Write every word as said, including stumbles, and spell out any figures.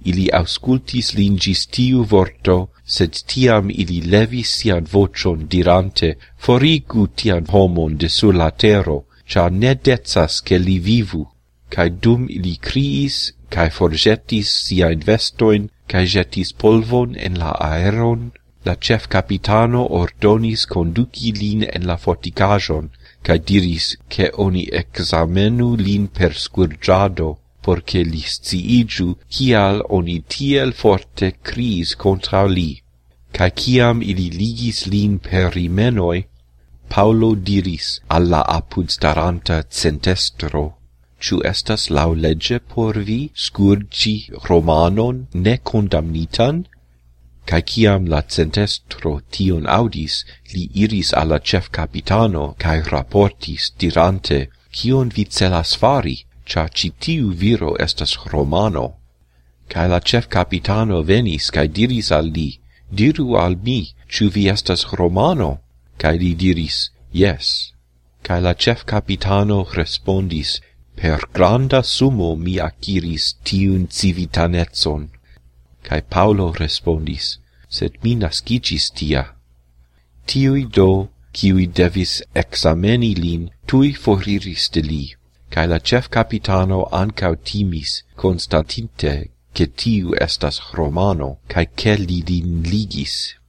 ili auscultis lin gis tiu vorto, sed tiam ili levis sian vocion dirante, forigu tian homon de sur la tero, char ne decas che li vivu. Cae dum ili criis, cae forgetis siain vestoin, cae jetis polvon en la aeron, la chef capitano ordonis conduci lin en la forticajon, cae diris che oni examenu lin per squirgiado, porce li sciigiu cial oni tiel forte criis contra li. Cae ciam ili ligis lin per rimenoi, Paulo diris alla apud staranta centestro, Ciu estas lau legge por vi scourgi Romanon ne condamnitan? Cae ciam la centestro tion audis, li iris alla chef capitano, cae rapportis, dirante, Cion vi celas fari, cia citiu viro estas Romano? Cae la chef capitano venis, cae diris al li, Diru al mi, ciu vi estas Romano? Cae li diris, Yes. Cae la chef capitano respondis, Per granda sumo mi acquiris tiun civitanetson. Cae Paulo respondis, Sed mi nascigis tia. Tiui do, kiui devis exameni lin, tui foriris de li, cae la chef capitano ancau timis, constantinte, che tiu estas Romano, cae che li lin ligis.